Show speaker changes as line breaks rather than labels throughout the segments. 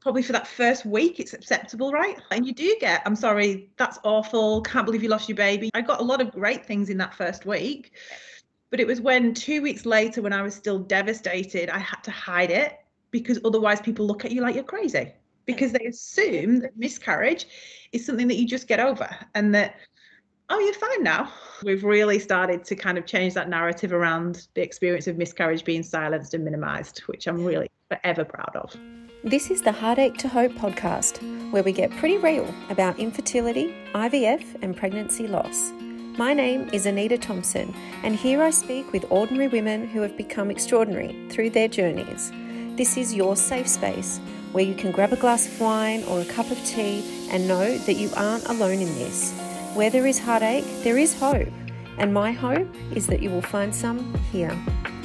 probably for that first week, it's acceptable, right? And you do get, I'm sorry, that's awful, can't believe you lost your baby. I got a lot of great things in that first week, but it was when 2 weeks later, when I was still devastated, I had to hide it because otherwise people look at you like you're crazy because they assume that miscarriage is something that you just get over and that, oh, you're fine now. We've really started to kind of change that narrative around the experience of miscarriage being silenced and minimized, which I'm really forever proud of.
This is the Heartache to Hope podcast, where we get pretty real about infertility, IVF, and pregnancy loss. My name is Anita Thompson, and here I speak with ordinary women who have become extraordinary through their journeys. This is your safe space, where you can grab a glass of wine or a cup of tea and know that you aren't alone in this. Where there is heartache, there is hope, and my hope is that you will find some here.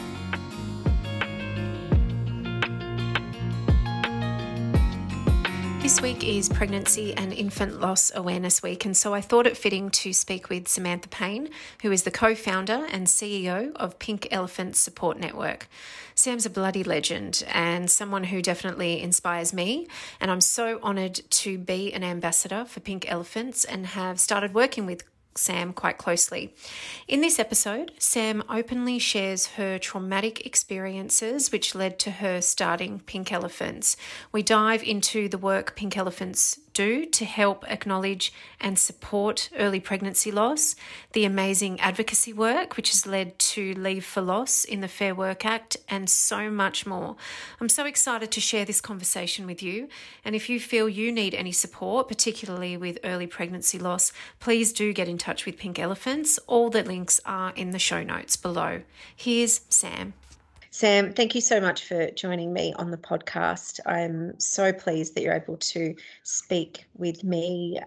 This week is Pregnancy and Infant Loss Awareness Week, and so I thought it fitting to speak with Samantha Payne, who is the co-founder and CEO of Pink Elephant Support Network. Sam's a bloody legend and someone who definitely inspires me, and I'm so honoured to be an ambassador for Pink Elephants and have started working with Sam quite closely. In this episode, Sam openly shares her traumatic experiences which led to her starting Pink Elephants. We dive into the work Pink Elephants do to help acknowledge and support early pregnancy loss, the amazing advocacy work which has led to Leave for Loss in the Fair Work Act, and so much more. I'm so excited to share this conversation with you, and if you feel you need any support, particularly with early pregnancy loss, please do get in touch with Pink Elephants. All the links are in the show notes below. Here's Sam. Sam, thank you so much for joining me on the podcast. I'm so pleased that you're able to speak with me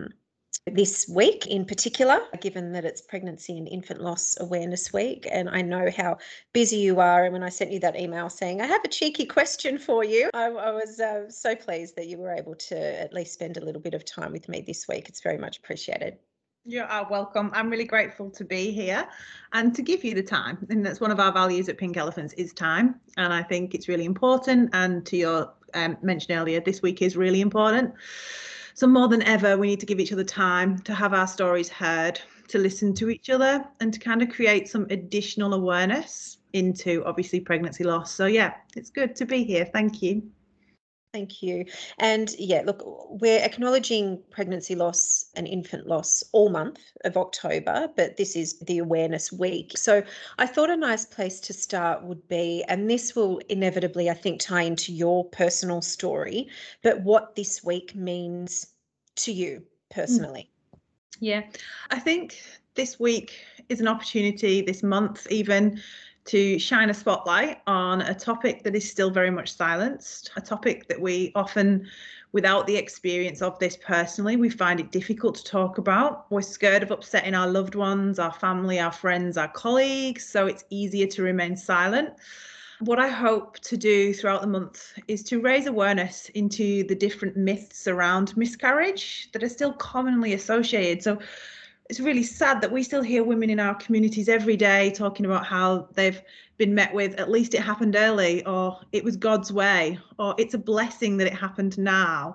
this week in particular, given that it's Pregnancy and Infant Loss Awareness Week. And I know how busy you are. And when I sent you that email saying, I have a cheeky question for you, I was so pleased that you were able to at least spend a little bit of time with me this week. It's very much appreciated.
You are welcome. I'm really grateful to be here and to give you the time. And that's one of our values at Pink Elephants is time. And I think it's really important. And to your mention earlier, this week is really important. So more than ever, we need to give each other time to have our stories heard, to listen to each other, and to kind of create some additional awareness into obviously pregnancy loss. So yeah, it's good to be here. Thank you.
Thank you. And yeah, look, we're acknowledging pregnancy loss and infant loss all month of October, but this is the awareness week. So I thought a nice place to start would be, and this will inevitably, I think, tie into your personal story, but what this week means to you personally.
Yeah, I think this week is an opportunity, this month even, to shine a spotlight on a topic that is still very much silenced, a topic that we often, without the experience of this personally, we find it difficult to talk about. We're scared of upsetting our loved ones, our family, our friends, our colleagues, so it's easier to remain silent. What I hope to do throughout the month is to raise awareness into the different myths around miscarriage that are still commonly associated. So it's really sad that we still hear women in our communities every day talking about how they've been met with, at least it happened early, or it was God's way, or it's a blessing that it happened now.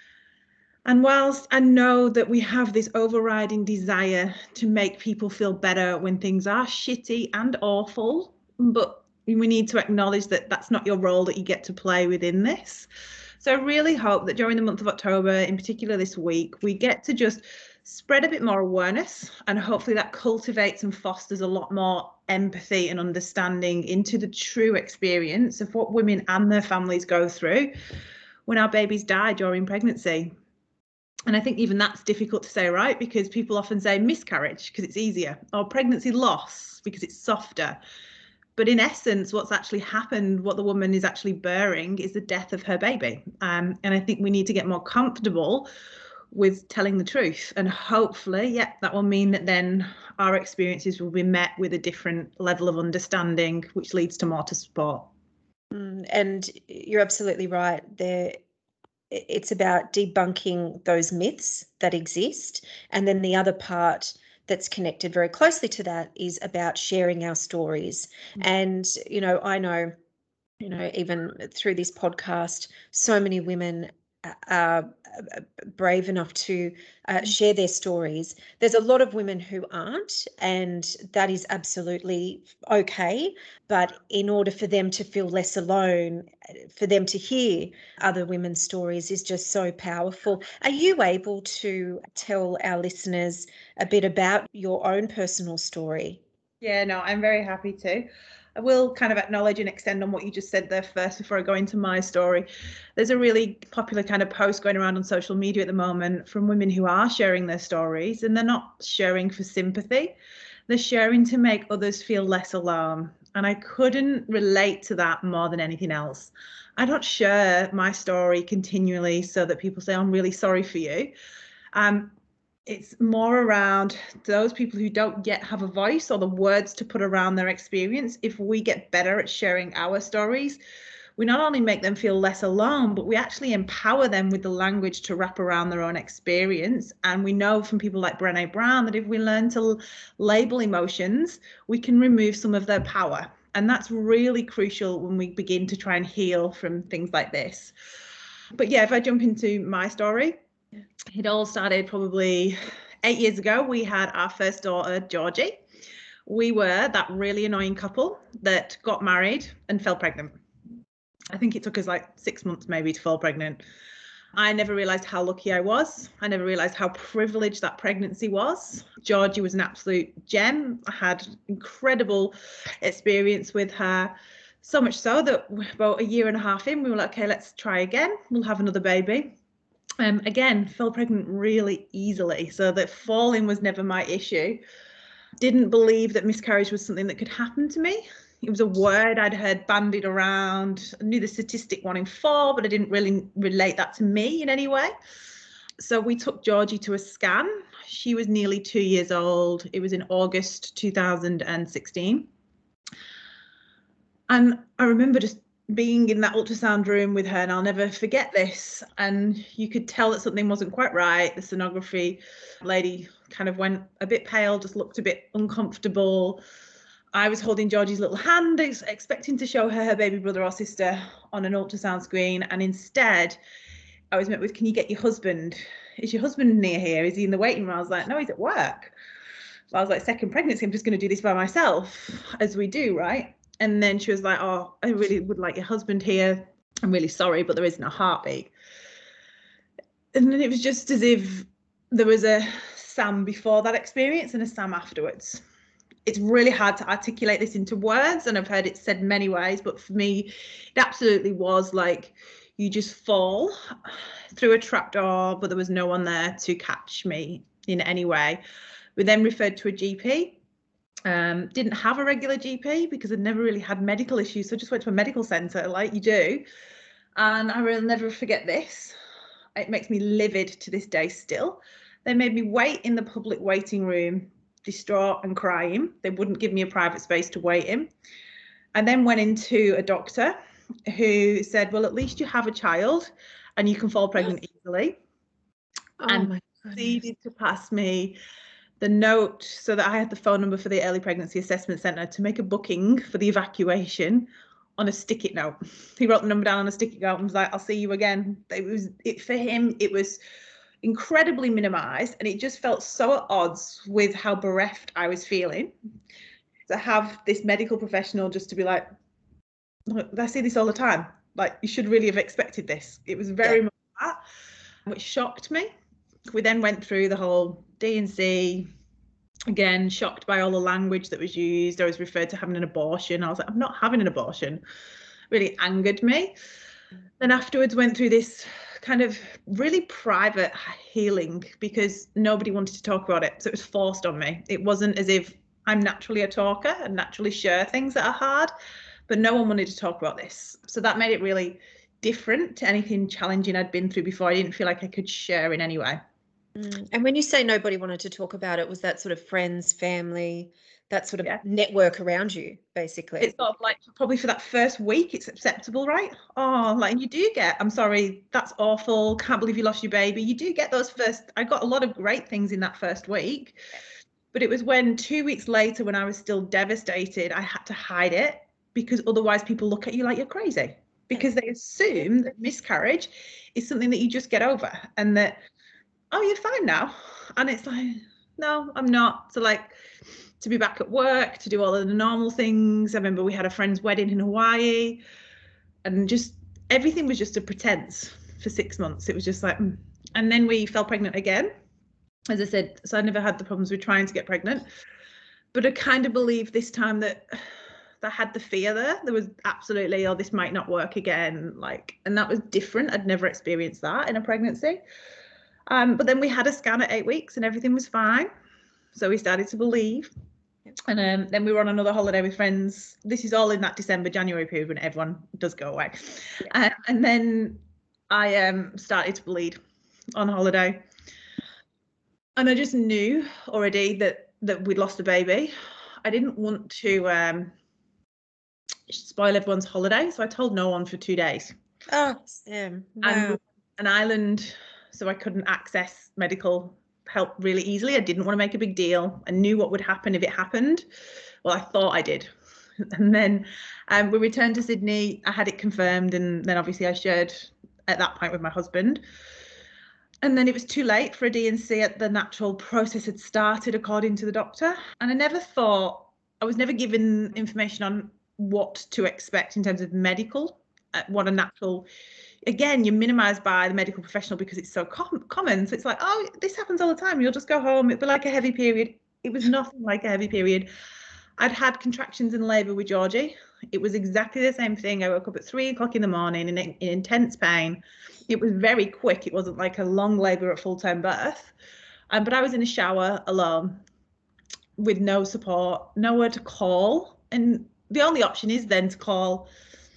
And whilst I know that we have this overriding desire to make people feel better when things are shitty and awful, but we need to acknowledge that that's not your role that you get to play within this. So I really hope that during the month of October, in particular this week, we get to just spread a bit more awareness, and hopefully that cultivates and fosters a lot more empathy and understanding into the true experience of what women and their families go through when our babies die during pregnancy. And I think even that's difficult to say, right? Because people often say miscarriage because it's easier, or pregnancy loss because it's softer. But in essence, what's actually happened, what the woman is actually bearing, is the death of her baby. And I think we need to get more comfortable with telling the truth, and hopefully that will mean that then our experiences will be met with a different level of understanding, which leads to more to support.
And you're absolutely right there. It's about debunking those myths that exist, and then the other part that's connected very closely to that is about sharing our stories. And I know
even through this podcast, so many women are brave enough to share their stories. There's a lot of women who aren't, and that is absolutely okay. But in order for them to feel less alone, for them to hear other women's stories is just so powerful. Are you able to tell our listeners a bit about your own personal story?
Yeah, no, I'm very happy to. I will kind of acknowledge and extend on what you just said there first before I go into my story. There's a really popular kind of post going around on social media at the moment from women who are sharing their stories, and they're not sharing for sympathy. They're sharing to make others feel less alone. And I couldn't relate to that more than anything else. I don't share my story continually so that people say, I'm really sorry for you. It's more around those people who don't yet have a voice or the words to put around their experience. If we get better at sharing our stories, we not only make them feel less alone, but we actually empower them with the language to wrap around their own experience. And we know from people like Brené Brown that if we learn to label emotions, we can remove some of their power. And that's really crucial when we begin to try and heal from things like this. But yeah, if I jump into my story, it all started probably 8 years ago. We had our first daughter, Georgie. We were that really annoying couple that got married and fell pregnant. I think it took us like 6 months maybe to fall pregnant. I never realized how lucky I was. I never realized how privileged that pregnancy was. Georgie was an absolute gem. I had incredible experience with her. So much so that about 1.5 years in, we were like, okay, let's try again. We'll have another baby. Again, fell pregnant really easily, so that falling was never my issue. Didn't believe that miscarriage was something that could happen to me. It was a word I'd heard bandied around. I knew the statistic 1 in 4, but I didn't really relate that to me in any way. So we took Georgie to a scan. She was nearly 2 years old. It was in August 2016. And I remember just being in that ultrasound room with her, and I'll never forget this. And you could tell that something wasn't quite right. The sonography lady kind of went a bit pale, just looked a bit uncomfortable. I was holding Georgie's little hand, expecting to show her baby brother or sister on an ultrasound screen. And instead, I was met with, can you get your husband? Is your husband near here? Is he in the waiting room? I was like, no, he's at work. So I was like, second pregnancy, I'm just going to do this by myself, as we do, right? And then she was like, oh, I really would like your husband here. I'm really sorry, but there isn't a heartbeat. And then it was just as if there was a Sam before that experience and a Sam afterwards. It's really hard to articulate this into words, and I've heard it said many ways, but for me, it absolutely was like you just fall through a trapdoor, but there was no one there to catch me in any way. We then referred to a GP. Didn't have a regular GP because I'd never really had medical issues, so I just went to a medical centre like you do. And I will never forget this. It makes me livid to this day still. They made me wait in the public waiting room, distraught and crying. They wouldn't give me a private space to wait in. And then went into a doctor who said, well, at least you have a child and you can fall pregnant easily. And proceeded to pass me the note so that I had the phone number for the early pregnancy assessment centre to make a booking for the evacuation on a sticky note. He wrote the number down on a sticky note and was like, I'll see you again. For him, it was incredibly minimised, and it just felt so at odds with how bereft I was feeling to have this medical professional just to be like, look, I see this all the time. Like, you should really have expected this. It was very much that, which shocked me. We then went through the whole D&C, again, shocked by all the language that was used. I was referred to having an abortion. I was like, I'm not having an abortion. Really angered me. Then afterwards went through this kind of really private healing because nobody wanted to talk about it. So it was forced on me. It wasn't as if I'm naturally a talker and naturally share things that are hard, but no one wanted to talk about this. So that made it really different to anything challenging I'd been through before. I didn't feel like I could share in any way.
And when you say nobody wanted to talk about it, was that sort of friends, family, that sort of network around you, basically?
It's sort of like probably for that first week, it's acceptable, right? Oh, like you do get, I'm sorry, that's awful. Can't believe you lost your baby. You do get those first, I got a lot of great things in that first week. But it was when 2 weeks later, when I was still devastated, I had to hide it because otherwise people look at you like you're crazy, because they assume that miscarriage is something that you just get over and that, oh, you're fine now. And it's like, no, I'm not. So like, to be back at work, to do all of the normal things. I remember we had a friend's wedding in Hawaii, and just everything was just a pretense for 6 months. It was just like, and then we fell pregnant again. As I said, so I never had the problems with trying to get pregnant, but I kind of believed this time that I had the fear there. There was absolutely, oh, this might not work again. Like, and that was different. I'd never experienced that in a pregnancy. But then we had a scan at 8 weeks and everything was fine. So we started to believe. And then we were on another holiday with friends. This is all in that December, January period when everyone does go away. And then I started to bleed on holiday. And I just knew already that we'd lost a baby. I didn't want to spoil everyone's holiday. So I told no one for 2 days.
Oh, Sam. Wow.
And an island, so I couldn't access medical help really easily. I didn't want to make a big deal. I knew what would happen if it happened. Well, I thought I did. And then we returned to Sydney. I had it confirmed, and then obviously I shared at that point with my husband. And then it was too late for a D&C. The natural process had started according to the doctor. And I never thought, I was never given information on what to expect in terms of medical, what a natural, again, you're minimized by the medical professional because it's so common. So it's like, oh, this happens all the time. You'll just go home. It'll be like a heavy period. It was nothing like a heavy period. I'd had contractions in labour with Georgie. It was exactly the same thing. I woke up at 3 o'clock in the morning in intense pain. It was very quick. It wasn't like a long labour at full-term birth. But I was in a shower alone with no support, nowhere to call. And the only option is then to call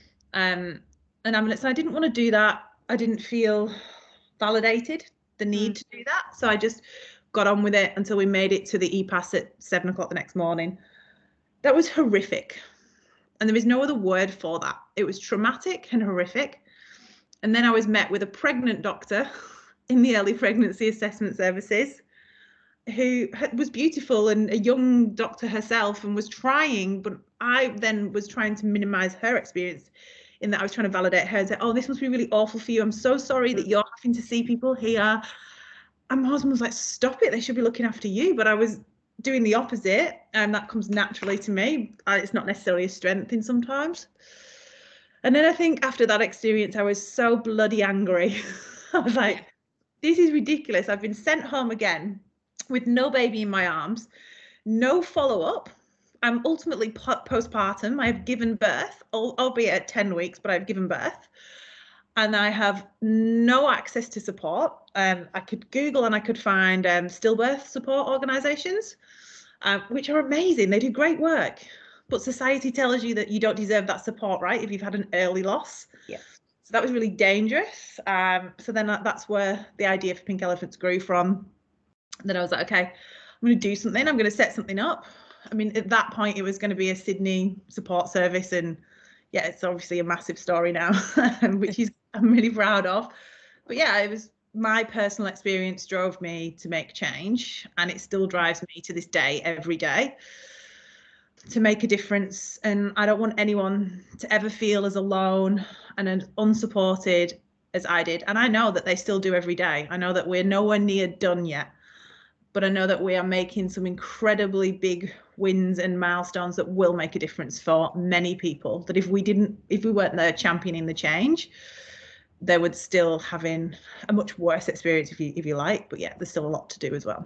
an ambulance. I didn't want to do that. I didn't feel validated, the need to do that. So I just got on with it until we made it to the EPAS at 7 o'clock the next morning. That was horrific. And there is no other word for that. It was traumatic and horrific. And then I was met with a pregnant doctor in the early pregnancy assessment services who was beautiful and a young doctor herself and was trying, but I then was trying to minimize her experience in that I was trying to validate her and say, oh, this must be really awful for you. I'm so sorry that you're having to see people here. And my husband was like, stop it. They should be looking after you. But I was doing the opposite, and that comes naturally to me. It's not necessarily a strength in sometimes. And then I think after that experience, I was so bloody angry. I was like, this is ridiculous. I've been sent home again with no baby in my arms, no follow-up. I'm ultimately postpartum. I have given birth, albeit at 10 weeks, but I've given birth. And I have no access to support. I could Google and I could find stillbirth support organisations, which are amazing. They do great work. But society tells you that you don't deserve that support, right, if you've had an early loss.
Yeah.
So that was really dangerous. So then that's where the idea for Pink Elephants grew from. Then I was like, okay, I'm going to do something. I'm going to set something up. I mean, at that point, it was going to be a Sydney support service. And yeah, it's obviously a massive story now, which I'm really proud of. But yeah, it was my personal experience drove me to make change. And it still drives me to this day, every day, to make a difference. And I don't want anyone to ever feel as alone and as unsupported as I did. And I know that they still do every day. I know that we're nowhere near done yet. But I know that we are making some incredibly big wins and milestones that will make a difference for many people. That if we weren't there championing the change, they would still having a much worse experience, if you like. But yeah, there's still a lot to do as well.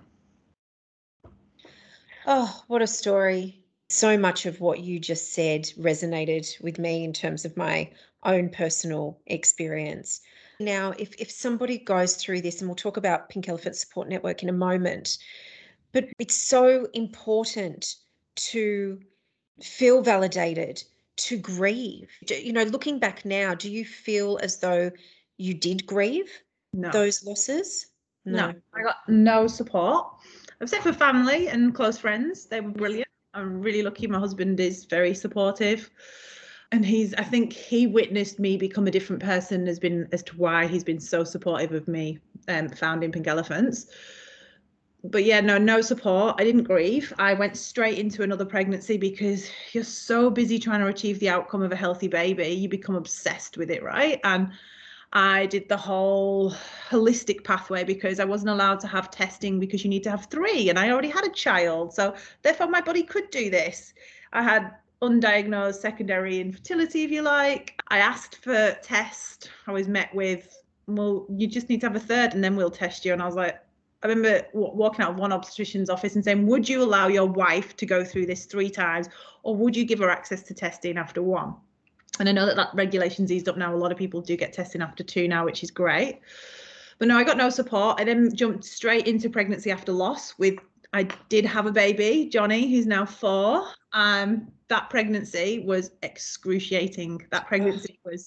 Oh, what a story. So much of what you just said resonated with me in terms of my own personal experience. Now, if somebody goes through this, and we'll talk about Pink Elephant Support Network in a moment, but it's so important to feel validated, to grieve. You know, looking back now, do you feel as though you did grieve those losses?
No, I got no support. Except for family and close friends. They were brilliant. I'm really lucky. My husband is very supportive. And I think he witnessed me become a different person as to why he's been so supportive of me founding Pink Elephants. But yeah, no support. I didn't grieve. I went straight into another pregnancy because you're so busy trying to achieve the outcome of a healthy baby, you become obsessed with it, right? And I did the whole holistic pathway because I wasn't allowed to have testing because you need to have 3, and I already had a child. So therefore my body could do this. I had undiagnosed secondary infertility, if you like. I asked for test. I was met with, well, you just need to have a 3rd and then we'll test you. And I was like, I remember walking out of one obstetrician's office and saying, would you allow your wife to go through this 3 times, or would you give her access to testing after 1? And I know that regulation's eased up now. A lot of people do get testing after 2 now, which is great. But no, I got no support. I then jumped straight into pregnancy after loss I did have a baby, Johnny, who's now 4. That pregnancy was excruciating. That pregnancy was,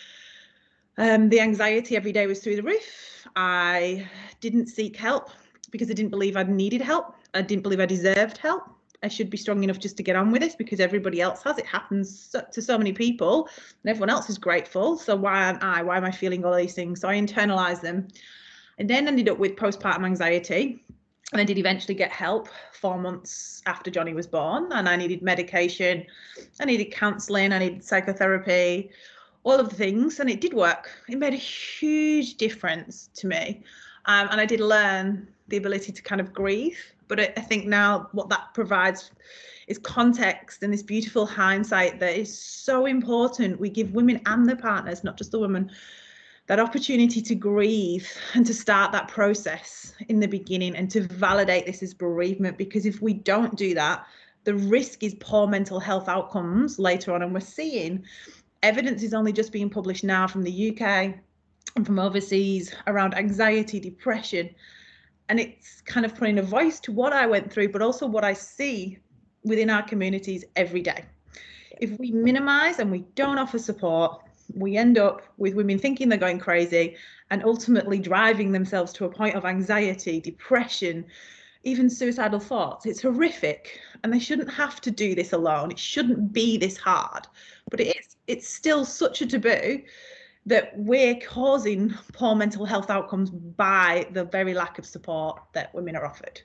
the anxiety every day was through the roof. I didn't seek help because I didn't believe I needed help. I didn't believe I deserved help. I should be strong enough just to get on with this because everybody else has. It happens to so many people and everyone else is grateful. So why aren't I? Why am I feeling all these things? So I internalized them and then ended up with postpartum anxiety. And I did eventually get help 4 months after Johnny was born, and I needed medication, I needed counselling, I needed psychotherapy, all of the things, and it did work. It made a huge difference to me. And I did learn the ability to kind of grieve. But I think now what that provides is context and this beautiful hindsight that is so important. We give women and their partners, not just the women, that opportunity to grieve and to start that process in the beginning and to validate this as bereavement. Because if we don't do that, the risk is poor mental health outcomes later on. And we're seeing evidence is only just being published now from the UK and from overseas around anxiety, depression. And it's kind of putting a voice to what I went through, but also what I see within our communities every day. If we minimize and we don't offer support, we end up with women thinking they're going crazy and ultimately driving themselves to a point of anxiety, depression, even suicidal thoughts. It's horrific, and they shouldn't have to do this alone. It shouldn't be this hard, but it is. It's still such a taboo that we're causing poor mental health outcomes by the very lack of support that women are offered.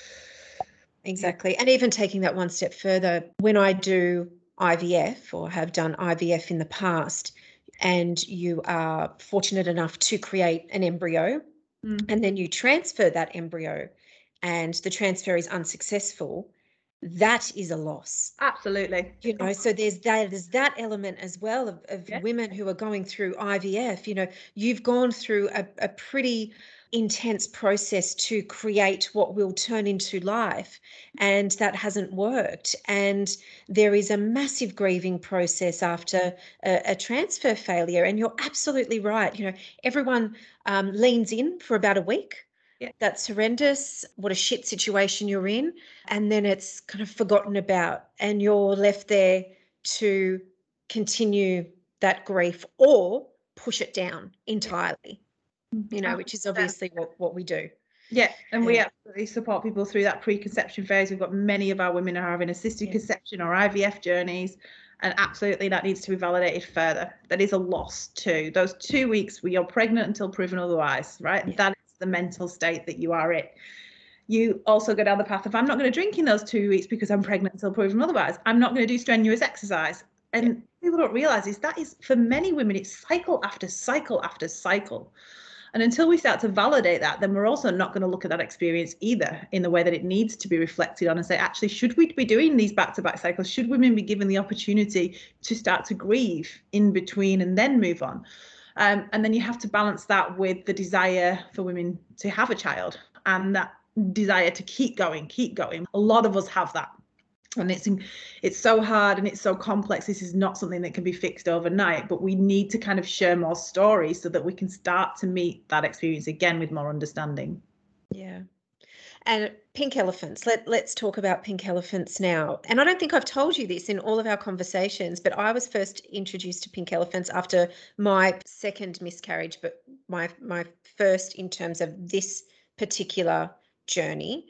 Exactly. And even taking that one step further, when I do IVF or have done IVF in the past, and you are fortunate enough to create an embryo, and then you transfer that embryo and the transfer is unsuccessful, that is a loss.
Absolutely.
You know, so there's that element as well of women who are going through IVF. You know, you've gone through a pretty intense process to create what will turn into life, and that hasn't worked. And there is a massive grieving process after a transfer failure. And you're absolutely right. You know, everyone leans in for about a week.
Yeah.
That's horrendous. What a shit situation you're in. And then it's kind of forgotten about, and you're left there to continue that grief or push it down entirely, you know, which is obviously what we do.
Yeah, and we absolutely support people through that preconception phase. We've got many of our women are having assisted conception or IVF journeys, and absolutely that needs to be validated further. That is a loss too. Those 2 weeks where you're pregnant until proven otherwise, right? Yeah. That is the mental state that you are in. You also go down the path of, I'm not going to drink in those 2 weeks because I'm pregnant until proven otherwise. I'm not going to do strenuous exercise. And people don't realize that is for many women, it's cycle after cycle after cycle. And until we start to validate that, then we're also not going to look at that experience either in the way that it needs to be reflected on and say, actually, should we be doing these back-to-back cycles? Should women be given the opportunity to start to grieve in between and then move on? And then you have to balance that with the desire for women to have a child and that desire to keep going. A lot of us have that. And it's so hard and it's so complex. This is not something that can be fixed overnight, but we need to kind of share more stories so that we can start to meet that experience again with more understanding.
Yeah. And pink elephants, let's talk about pink elephants now. And I don't think I've told you this in all of our conversations, but I was first introduced to pink elephants after my second miscarriage, but my first in terms of this particular journey.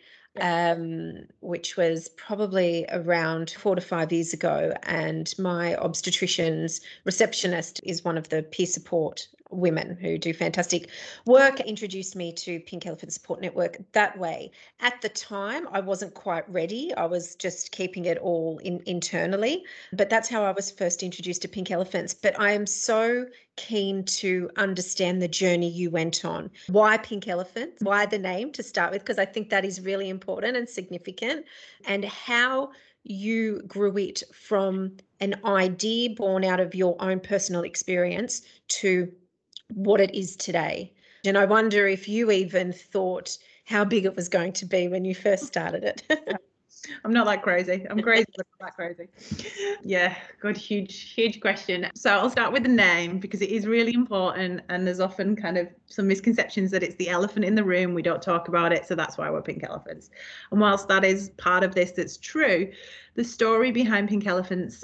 Which was probably around 4 to 5 years ago. And my obstetrician's receptionist is one of the peer support women who do fantastic work introduced me to Pink Elephant Support Network that way. At the time, I wasn't quite ready. I was just keeping it all internally, but that's how I was first introduced to Pink Elephants. But I am so keen to understand the journey you went on. Why Pink Elephants? Why the name to start with? Because I think that is really important and significant, and how you grew it from an idea born out of your own personal experience to what it is today. And I wonder if you even thought how big it was going to be when you first started it.
I'm not that crazy. I'm crazy, but not that crazy. Yeah, good, huge question. So I'll start with the name because it is really important, and there's often kind of some misconceptions that it's the elephant in the room. We don't talk about it, so that's why we're Pink Elephants. And whilst that is part of this that's true, the story behind Pink Elephants,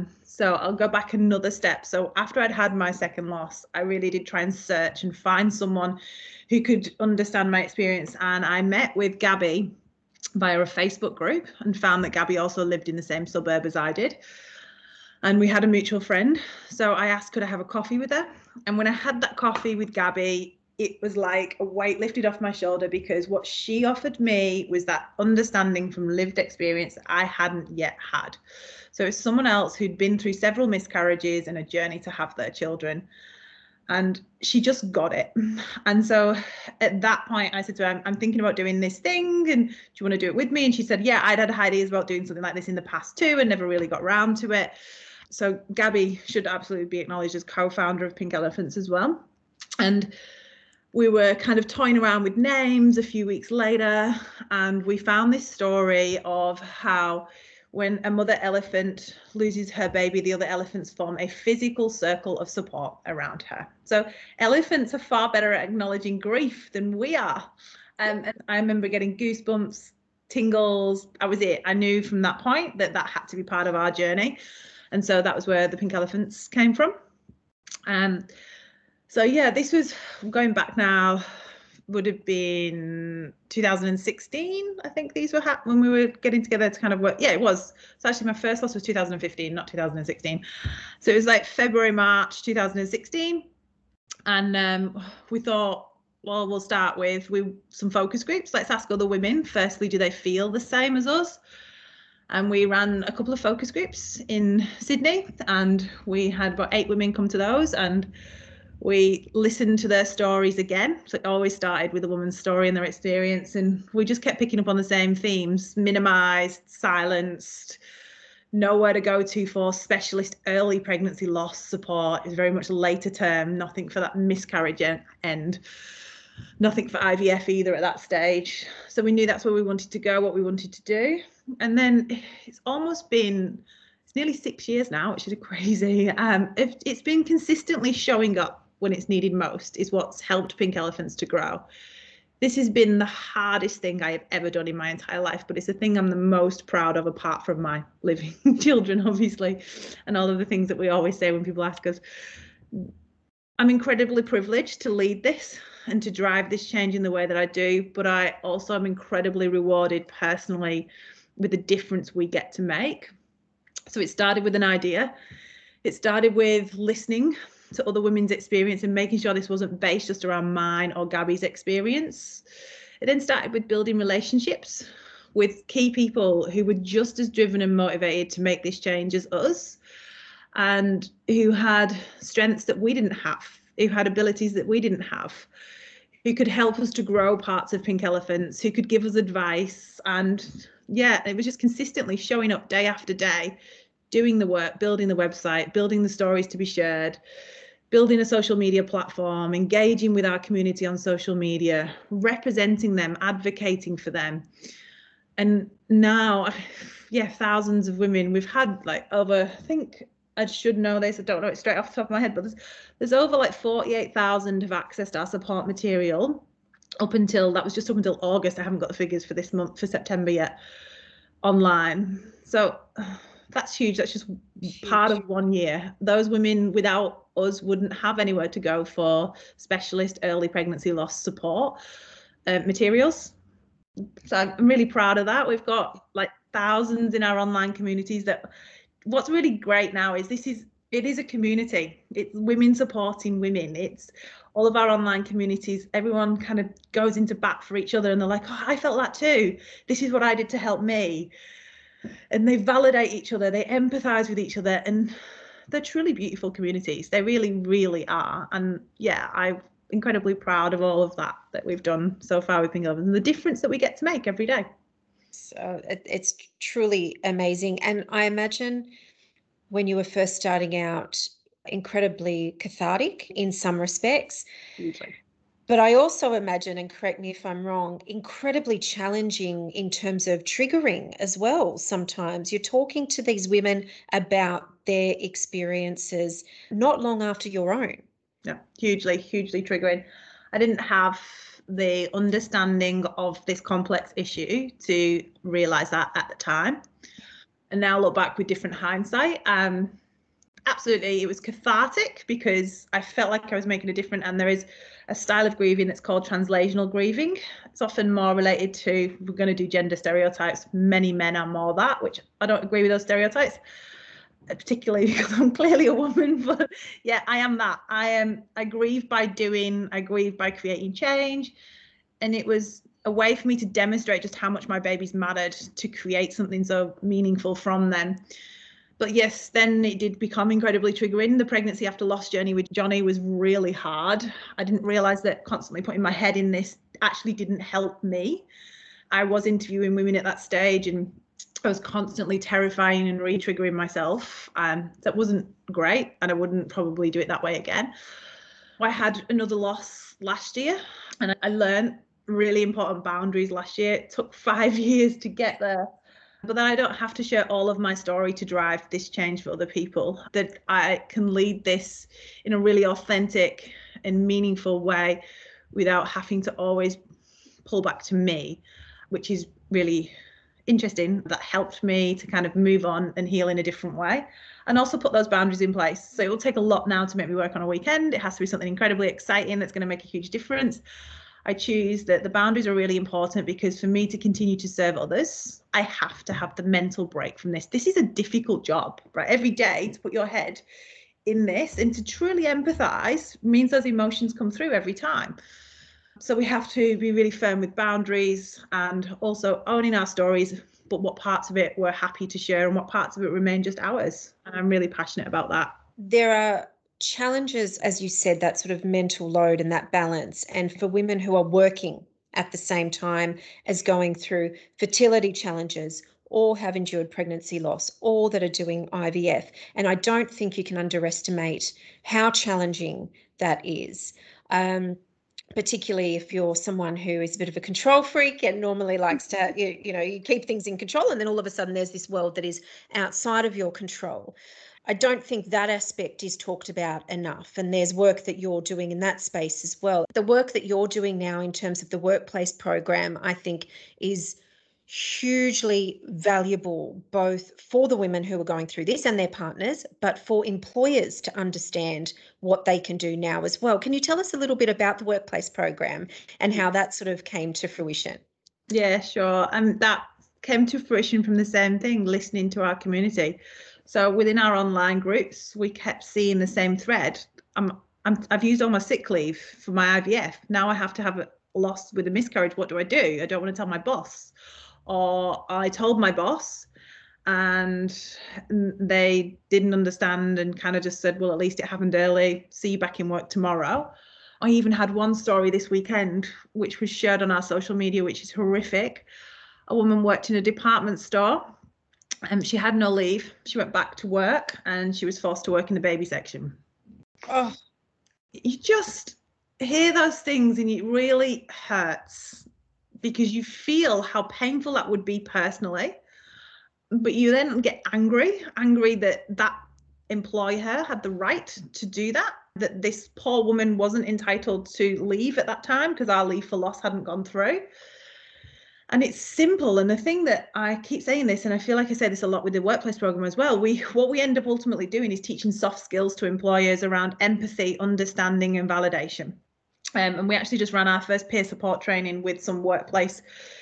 so I'll go back another step. So after I'd had my second loss, I really did try and search and find someone who could understand my experience. And I met with Gabby via a Facebook group and found that Gabby also lived in the same suburb as I did. And we had a mutual friend. So I asked, could I have a coffee with her? And when I had that coffee with Gabby, it was like a weight lifted off my shoulder, because what she offered me was that understanding from lived experience that I hadn't yet had. So it's someone else who'd been through several miscarriages and a journey to have their children. And she just got it. And so at that point, I said to her, I'm thinking about doing this thing, and do you want to do it with me? And she said, yeah, I'd had ideas about doing something like this in the past too, and never really got around to it. So Gabby should absolutely be acknowledged as co-founder of Pink Elephants as well. And we were kind of toying around with names a few weeks later, and we found this story of how when a mother elephant loses her baby, the other elephants form a physical circle of support around her. So elephants are far better at acknowledging grief than we are. And I remember getting goosebumps, tingles. I knew from that point that that had to be part of our journey. And so that was where the Pink Elephants came from. So yeah, this was going back now, would have been 2016. I think these were when we were getting together to kind of work. Yeah, it was. So actually my first loss was 2015, not 2016. So it was like February, March 2016. And we thought, well, we'll start with some focus groups. Let's ask other women. Firstly, do they feel the same as us? And we ran a couple of focus groups in Sydney, and we had about 8 women come to those, and we listened to their stories again. So it always started with a woman's story and their experience, and we just kept picking up on the same themes: minimized, silenced, nowhere to go to for specialist early pregnancy loss support is very much later term, nothing for that miscarriage end, nothing for IVF either at that stage. So we knew that's where we wanted to go, what we wanted to do. And then it's nearly 6 years now, which is crazy. It's been consistently showing up when it's needed most is what's helped Pink Elephants to grow. This has been the hardest thing I have ever done in my entire life, but it's the thing I'm the most proud of, apart from my living children, obviously, and all of the things that we always say when people ask us. I'm incredibly privileged to lead this and to drive this change in the way that I do, but I also am incredibly rewarded personally with the difference we get to make. So it started with an idea. It started with listening to other women's experience and making sure this wasn't based just around mine or Gabby's experience. It then started with building relationships with key people who were just as driven and motivated to make this change as us, and who had strengths that we didn't have, who had abilities that we didn't have, who could help us to grow parts of Pink Elephants, who could give us advice. And yeah, it was just consistently showing up day after day, doing the work, building the website, building the stories to be shared, building a social media platform, engaging with our community on social media, representing them, advocating for them. And now, yeah, thousands of women. We've had like over, I think I should know this, I don't know it straight off the top of my head, but there's over like 48,000 have accessed our support material up until August. I haven't got the figures for this month, for September yet, online. So that's huge. That's just part of 1 year. Those women without us wouldn't have anywhere to go for specialist early pregnancy loss support materials. So I'm really proud of that. We've got like thousands in our online communities. That what's really great now is It is a community. It's women supporting women. It's all of our online communities. Everyone kind of goes into bat for each other, and they're like, oh, I felt that too. This is what I did to help me. And they validate each other. They empathize with each other. And they're truly beautiful communities. They really, really are. And yeah, I'm incredibly proud of all of that we've done so far with Pink Elephants and the difference that we get to make every day.
So it's truly amazing. And I imagine when you were first starting out, incredibly cathartic in some respects.
Hugely.
But I also imagine, and correct me if I'm wrong, incredibly challenging in terms of triggering as well. Sometimes you're talking to these women about their experiences not long after your own.
Yeah, hugely, hugely triggering. I didn't have the understanding of this complex issue to realize that at the time. And now look back with different hindsight. Absolutely, it was cathartic because I felt like I was making a difference. And there is a style of grieving that's called translational grieving. It's often more related to, we're going to do gender stereotypes. Many men are more that, which I don't agree with those stereotypes, particularly because I'm clearly a woman. But yeah, I am that. I grieve by doing, I grieve by creating change. And it was a way for me to demonstrate just how much my babies mattered, to create something so meaningful from them. But yes, then it did become incredibly triggering. The pregnancy after loss journey with Johnny was really hard. I didn't realize that constantly putting my head in this actually didn't help me. I was interviewing women at that stage and I was constantly terrifying and re-triggering myself. That wasn't great, and I wouldn't probably do it that way again. I had another loss last year and I learned really important boundaries last year. It took 5 years to get there. But then I don't have to share all of my story to drive this change for other people, that I can lead this in a really authentic and meaningful way without having to always pull back to me, which is really interesting. That helped me to kind of move on and heal in a different way and also put those boundaries in place. So it will take a lot now to make me work on a weekend. It has to be something incredibly exciting that's going to make a huge difference. I choose that the boundaries are really important because for me to continue to serve others, I have to have the mental break from this. This is a difficult job, right? Every day to put your head in this and to truly empathize means those emotions come through every time. So we have to be really firm with boundaries and also owning our stories, but what parts of it we're happy to share and what parts of it remain just ours. And I'm really passionate about that.
There are challenges, as you said, that sort of mental load and that balance. And for women who are working at the same time as going through fertility challenges or have endured pregnancy loss or that are doing IVF. And I don't think you can underestimate how challenging that is. Particularly if you're someone who is a bit of a control freak and normally likes to, you keep things in control, and then all of a sudden there's this world that is outside of your control. I don't think that aspect is talked about enough, and there's work that you're doing in that space as well. The work that you're doing now in terms of the workplace program, I think, is hugely valuable both for the women who are going through this and their partners, but for employers to understand what they can do now as well. Can you tell us a little bit about the workplace program and how that sort of came to fruition?
Yeah, sure. And that came to fruition from the same thing, listening to our community. So within our online groups, we kept seeing the same thread. I've used all my sick leave for my IVF. Now I have to have a loss with a miscarriage. What do? I don't want to tell my boss. Or I told my boss and they didn't understand and kind of just said, well, at least it happened early. See you back in work tomorrow. I even had one story this weekend, which was shared on our social media, which is horrific. A woman worked in a department store and she had no leave. She went back to work and she was forced to work in the baby section.
Oh,
you just hear those things and it really hurts because you feel how painful that would be personally, but you then get angry that that employer had the right to do that this poor woman wasn't entitled to leave at that time because our leave for loss hadn't gone through. And it's simple. And the thing that I keep saying this, and I feel like I say this a lot with the workplace program as well, what we end up ultimately doing is teaching soft skills to employers around empathy, understanding and validation. And we actually just ran our first peer support training with some workplace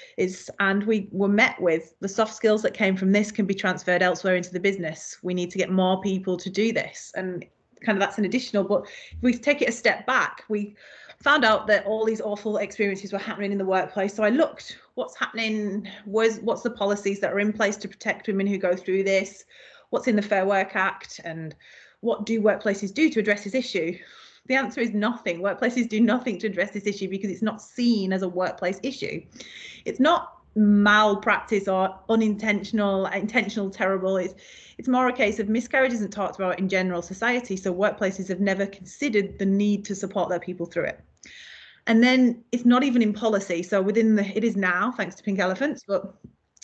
and we were met with the soft skills that came from this can be transferred elsewhere into the business. We need to get more people to do this, and kind of that's an additional. But if we take it a step back, we found out that all these awful experiences were happening in the workplace. So I looked, what's happening, what's the policies that are in place to protect women who go through this, what's in the Fair Work Act, and what do workplaces do to address this issue? The answer is nothing. Workplaces do nothing to address this issue because it's not seen as a workplace issue. It's not malpractice or intentional terrible. It's more a case of miscarriage isn't talked about in general society, so workplaces have never considered the need to support their people through it. And then it's not even in policy. So it is now, thanks to Pink Elephants, but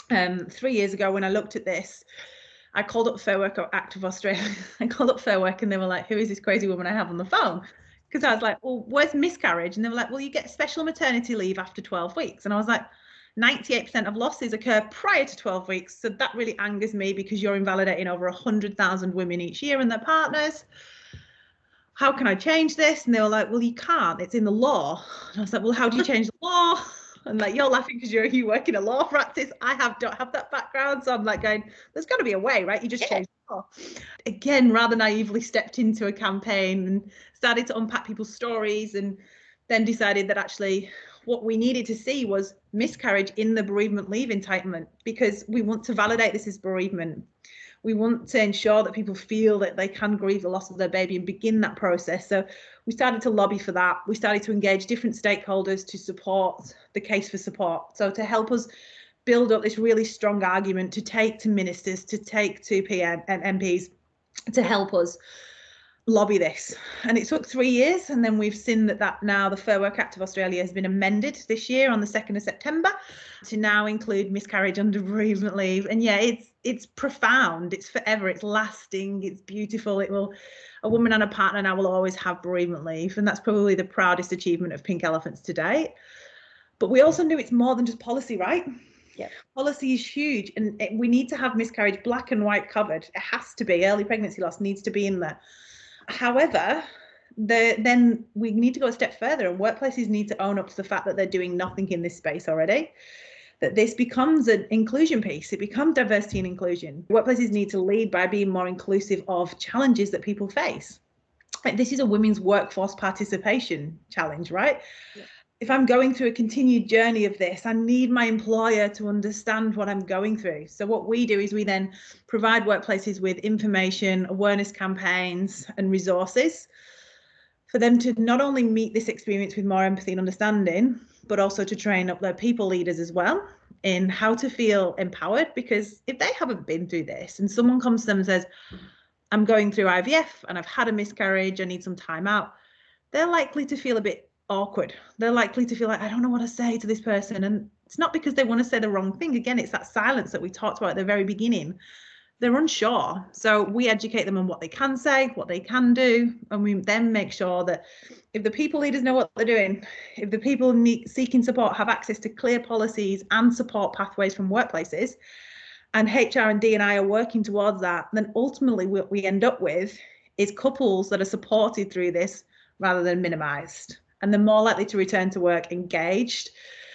3 years ago when I looked at this, I called up Fair Work Act of Australia. I called up Fair Work and they were like, who is this crazy woman I have on the phone? Because I was like, well, where's miscarriage? And they were like, well, you get special maternity leave after 12 weeks. And I was like, 98% of losses occur prior to 12 weeks. So that really angers me because you're invalidating over 100,000 women each year and their partners. How can I change this? And they were like, well, you can't. It's in the law. And I was like, well, how do you change the law? And like, you're laughing because you work in a law practice. I don't have that background. So I'm like going, there's got to be a way, right? You just change the law. Again, rather naively stepped into a campaign and started to unpack people's stories, and then decided that actually what we needed to see was miscarriage in the bereavement leave entitlement, because we want to validate this as bereavement. We want to ensure that people feel that they can grieve the loss of their baby and begin that process. So we started to lobby for that. We started to engage different stakeholders to support the case for support. So to help us build up this really strong argument to take to ministers, to take to PM and MPs, to help us lobby this. And it took 3 years, and then we've seen that now the Fair Work Act of Australia has been amended this year on the 2nd of September to now include miscarriage under bereavement leave. And yeah, it's profound, it's forever, it's lasting, it's beautiful. A woman and a partner now will always have bereavement leave, and that's probably the proudest achievement of Pink Elephants to date. But we also knew it's more than just policy, right?
Yeah,
policy is huge, and we need to have miscarriage black and white covered. It has to be. Early pregnancy loss needs to be in there. However, then we need to go a step further, and workplaces need to own up to the fact that they're doing nothing in this space already, that this becomes an inclusion piece. It becomes diversity and inclusion. Workplaces need to lead by being more inclusive of challenges that people face. This is a women's workforce participation challenge, right? Yeah. If I'm going through a continued journey of this, I need my employer to understand what I'm going through. So what we do is we then provide workplaces with information, awareness campaigns, and resources for them to not only meet this experience with more empathy and understanding, but also to train up their people leaders as well in how to feel empowered. Because if they haven't been through this and someone comes to them and says, I'm going through IVF and I've had a miscarriage, I need some time out, they're likely to feel a bit awkward. They're likely to feel like, I don't know what to say to this person. And it's not because they want to say the wrong thing. Again, it's that silence that we talked about at the very beginning. They're unsure. So we educate them on what they can say, what they can do. And we then make sure that if the people leaders know what they're doing, if the people seeking support have access to clear policies and support pathways from workplaces, and HR and D&I are working towards that, then ultimately what we end up with is couples that are supported through this rather than minimized. And they're more likely to return to work engaged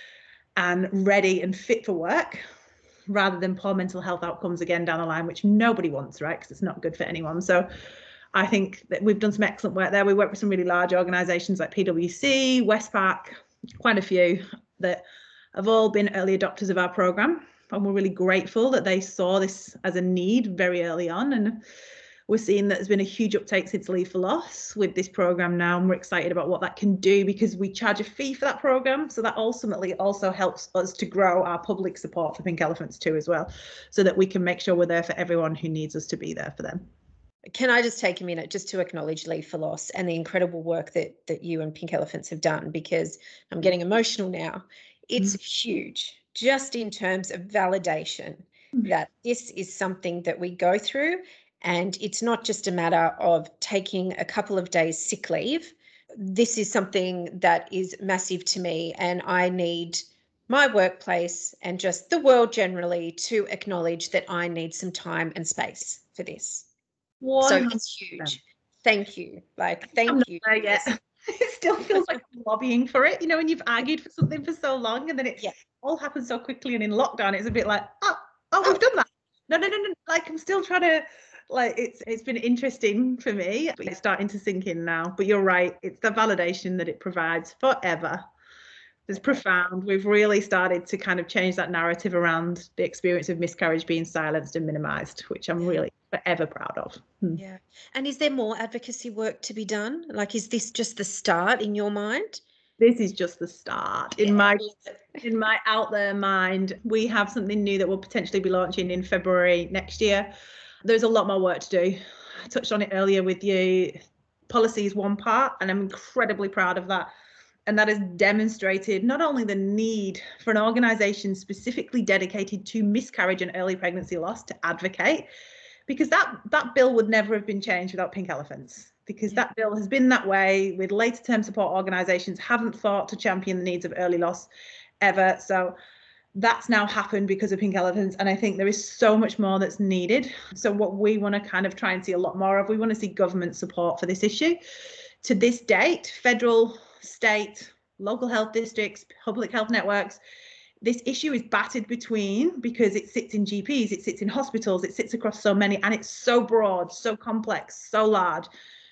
and ready and fit for work, rather than poor mental health outcomes again down the line, which nobody wants, right? Because it's not good for anyone. So I think that we've done some excellent work there. We work with some really large organisations like PwC, Westpac, quite a few that have all been early adopters of our programme. And we're really grateful that they saw this as a need very early on. And we're seeing that there's been a huge uptake since Leave for Loss with this program now, and we're excited about what that can do because we charge a fee for that program. So that ultimately also helps us to grow our public support for Pink Elephants too as well, so that we can make sure we're there for everyone who needs us to be there for them.
Can I just take a minute just to acknowledge Leave for Loss and the incredible work that you and Pink Elephants have done, because I'm getting emotional now. It's huge, just in terms of validation that this is something that we go through. And it's not just a matter of taking a couple of days sick leave. This is something that is massive to me, and I need my workplace and just the world generally to acknowledge that I need some time and space for this. 100%. So it's huge. Thank you. Thank you.
Yes. It still feels like I'm lobbying for it, when you've argued for something for so long and then it all happens so quickly, and in lockdown it's a bit like, oh, we've done that. No, like I'm still trying to, like, it's been interesting for me, but it's starting to sink in now. But you're right, it's the validation that it provides forever. It's profound. We've really started to kind of change that narrative around the experience of miscarriage being silenced and minimized, which I'm really forever proud of.
Yeah. And is there more advocacy work to be done? Like, is this just the start in your mind?
This is just the start. In my out there mind, we have something new that we'll potentially be launching in February next year. There's a lot more work to do. I touched on it earlier with you. Policy is one part, and I'm incredibly proud of that. And that has demonstrated not only the need for an organisation specifically dedicated to miscarriage and early pregnancy loss to advocate, because that bill would never have been changed without Pink Elephants, because that bill has been that way with later term support organisations haven't thought to champion the needs of early loss ever. So that's now happened because of Pink Elephants. And I think there is so much more that's needed. So what we want to kind of try and see a lot more of, we want to see government support for this issue. To this date, federal, state, local health districts, public health networks, this issue is battered between, because it sits in GPs, it sits in hospitals, it sits across so many, and it's so broad, so complex, so large.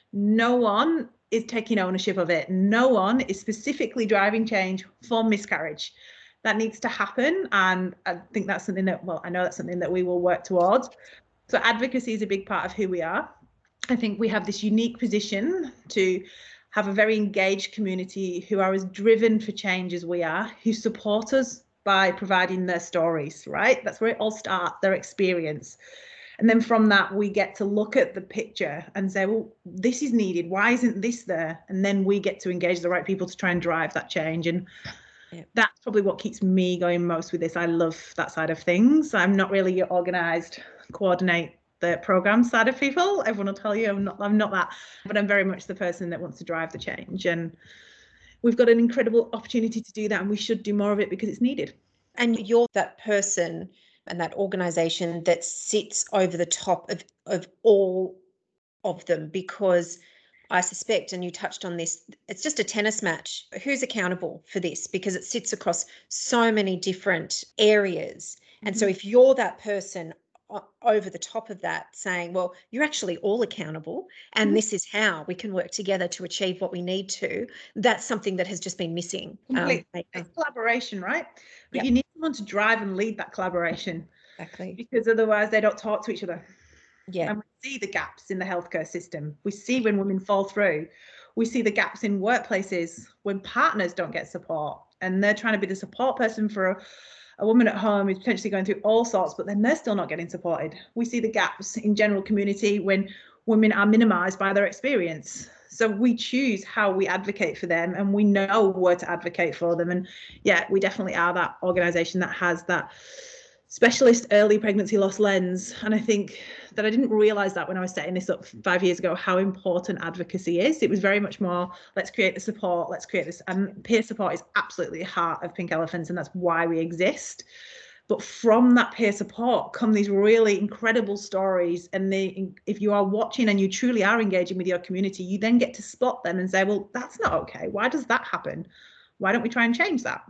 No one is taking ownership of it. No one is specifically driving change for miscarriage. That needs to happen. And I think that's something that, I know that's something that we will work towards. So advocacy is a big part of who we are. I think we have this unique position to have a very engaged community who are as driven for change as we are, who support us by providing their stories, right? That's where it all starts, their experience. And then from that, we get to look at the picture and say, well, this is needed. Why isn't this there? And then we get to engage the right people to try and drive that change. And that's probably what keeps me going most with this. I love that side of things. I'm not really your organised, coordinate the program side of people. Everyone will tell you I'm not that, but I'm very much the person that wants to drive the change. And we've got an incredible opportunity to do that, and we should do more of it because it's needed.
And you're that person and that organisation that sits over the top of all of them, because I suspect, and you touched on this, it's just a tennis match. Who's accountable for this? Because it sits across so many different areas. And so if you're that person over the top of that saying, well, you're actually all accountable, and this is how we can work together to achieve what we need to, that's something that has just been missing.
It's collaboration, right? But you need someone to drive and lead that collaboration.
Exactly.
Because otherwise they don't talk to each other.
Yeah.
And we see the gaps in the healthcare system. We see when women fall through. We see the gaps in workplaces when partners don't get support, and they're trying to be the support person for a woman at home who's potentially going through all sorts, but then they're still not getting supported. We see the gaps in general community when women are minimized by their experience. So we choose how we advocate for them, and we know where to advocate for them. And we definitely are that organisation that has that specialist early pregnancy loss lens. And I think that I didn't realise that when I was setting this up 5 years ago, how important advocacy is. It was very much more, let's create the support, let's create this. And peer support is absolutely the heart of Pink Elephants, and that's why we exist. But from that peer support come these really incredible stories. And if you are watching and you truly are engaging with your community, you then get to spot them and say, well, that's not okay. Why does that happen? Why don't we try and change that?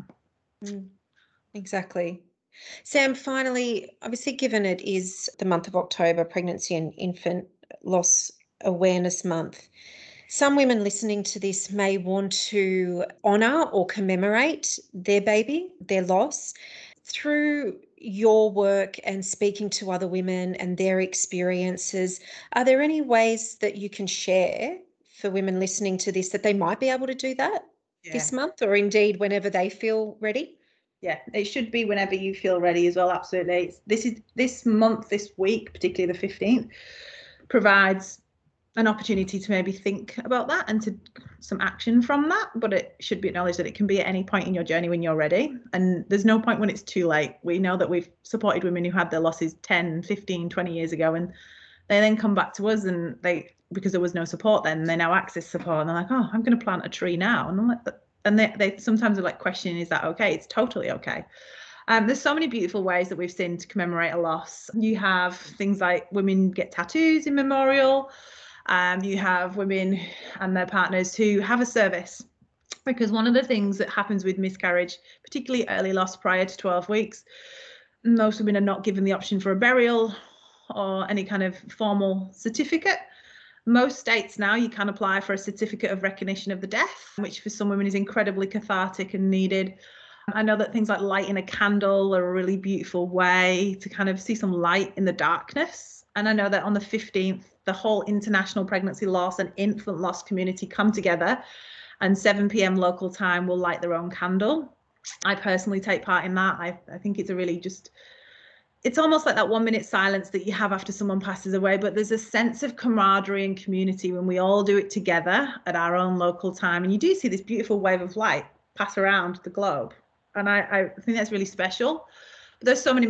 Exactly. Sam, finally, obviously, given it is the month of October, Pregnancy and Infant Loss Awareness Month, some women listening to this may want to honour or commemorate their baby, their loss. Through your work and speaking to other women and their experiences, are there any ways that you can share for women listening to this that they might be able to do that this month, or indeed whenever they feel ready?
Yeah, it should be whenever you feel ready as well. Absolutely. This month, this week, particularly the 15th, provides an opportunity to maybe think about that and to some action from that. But it should be acknowledged that it can be at any point in your journey when you're ready. And there's no point when it's too late. We know that we've supported women who had their losses 10, 15, 20 years ago, and they then come back to us, and because there was no support then, they now access support, and they're like, oh, I'm going to plant a tree now. And I'm like, and they sometimes are like questioning, is that okay? It's totally okay. There's so many beautiful ways that we've seen to commemorate a loss. You have things like women get tattoos in memorial. You have women and their partners who have a service. Because one of the things that happens with miscarriage, particularly early loss prior to 12 weeks, most women are not given the option for a burial or any kind of formal certificate. Most states now you can apply for a certificate of recognition of the death, which for some women is incredibly cathartic and needed. I know that things like lighting a candle are a really beautiful way to kind of see some light in the darkness. And I know that on the 15th, the whole international pregnancy loss and infant loss community come together, and 7 p.m. local time will light their own candle. I personally take part in that. I think it's a really it's almost like that 1 minute silence that you have after someone passes away, but there's a sense of camaraderie and community when we all do it together at our own local time. And you do see this beautiful wave of light pass around the globe. And I think that's really special. But there's so many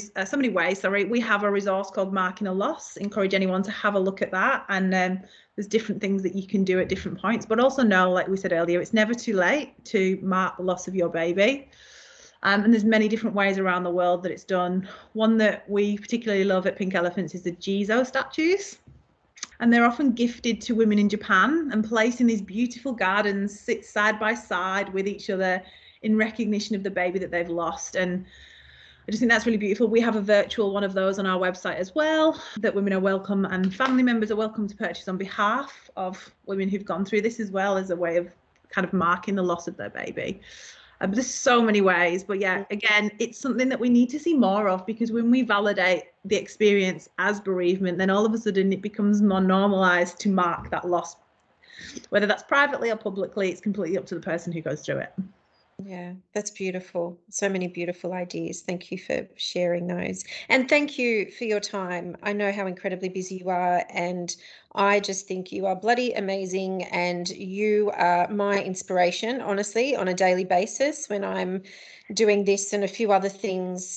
ways. We have a resource called Marking a Loss. Encourage anyone to have a look at that. And there's different things that you can do at different points, but also know, like we said earlier, it's never too late to mark the loss of your baby. And there's many different ways around the world that it's done. One that we particularly love at Pink Elephants is the Jizo statues. And they're often gifted to women in Japan and placed in these beautiful gardens, sit side by side with each other in recognition of the baby that they've lost. And I just think that's really beautiful. We have a virtual one of those on our website as well, that women are welcome and family members are welcome to purchase on behalf of women who've gone through this, as well as a way of kind of marking the loss of their baby. But there's so many ways. But yeah, again, it's something that we need to see more of, because when we validate the experience as bereavement, then all of a sudden it becomes more normalized to mark that loss. Whether that's privately or publicly, it's completely up to the person who goes through it.
Yeah, that's beautiful. So many beautiful ideas. Thank you for sharing those. And thank you for your time. I know how incredibly busy you are, and I just think you are bloody amazing, and you are my inspiration, honestly, on a daily basis when I'm doing this and a few other things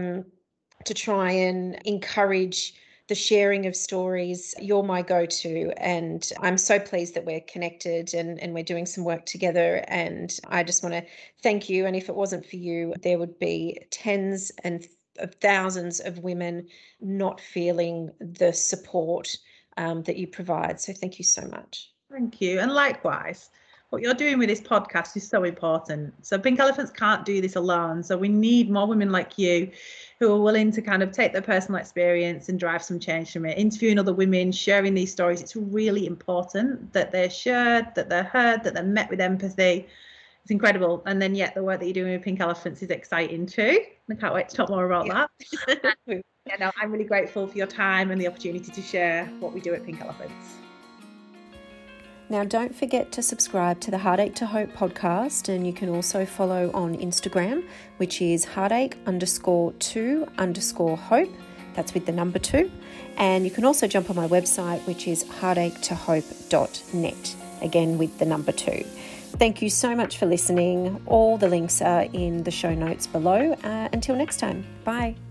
to try and encourage the sharing of stories. You're my go-to, and I'm so pleased that we're connected and we're doing some work together, and I just want to thank you. And if it wasn't for you, there would be tens of thousands of women not feeling the support that you provide. So thank you so much.
Thank you. And likewise, what you're doing with this podcast is so important. So Pink Elephants can't do this alone. So we need more women like you who are willing to kind of take their personal experience and drive some change from it, interviewing other women, sharing these stories. It's really important that they're shared, that they're heard, that they're met with empathy. It's incredible. And then yet the work that you're doing with Pink Elephants is exciting too. I can't wait to talk more about that. Yeah, no, I'm really grateful for your time and the opportunity to share what we do at Pink Elephants.
Now, don't forget to subscribe to the Heartache to Hope podcast, and you can also follow on Instagram, which is heartache_to_hope. That's with the number 2. And you can also jump on my website, which is heartache2hope.net, again with the number 2. Thank you so much for listening. All the links are in the show notes below. Until next time, bye.